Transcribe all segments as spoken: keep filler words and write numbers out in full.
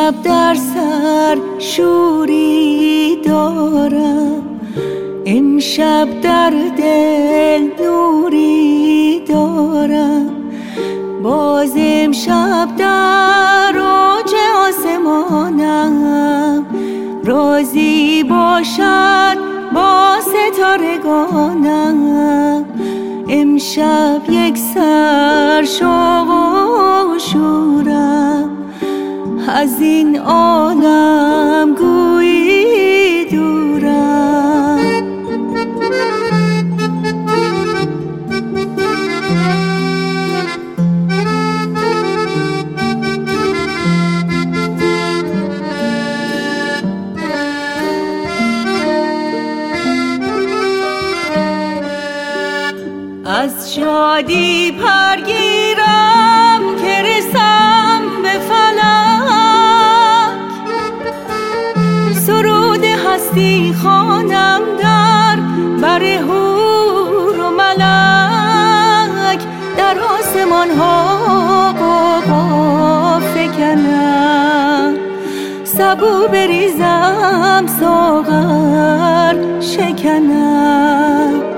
امشب در سر شوری دارم، امشب در دل نوری دارم. باز امشب در اوج آسمانم رازی باشد با ستارگانم. امشب یک سر شوق و شورم، از این عالم گویی دورم. از شادی پرگیرم که رسم به فلک، سرود هستی خوانم در بر حور و ملک. در آسمان ها غبغب فکنم، سبو بریزم ساغر شکنم.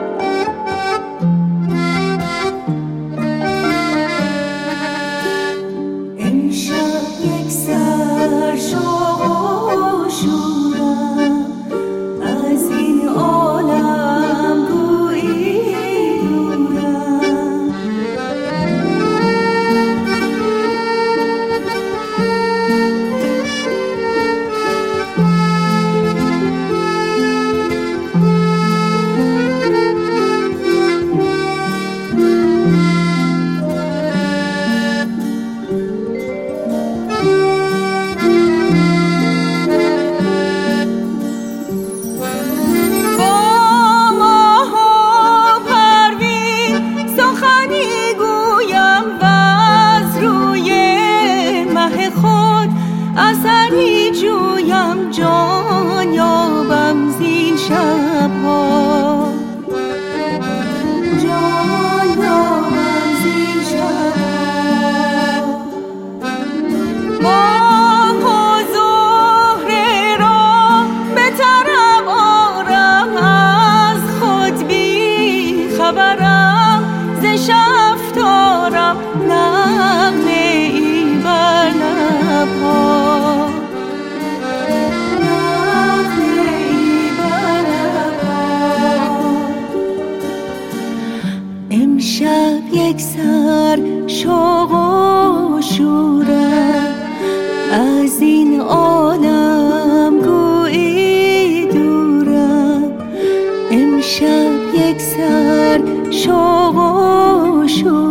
اثری جویم جان یابم زین شبها، جان یابم زین شبها. ماه و زهره را به طرب آرم، از خود بی خبرم ز شفتارم نغمه ای بر لبها. امشب یک سر شوق و شورم، از این عالم گویی دورم. امشب یک سر شوق و شورم.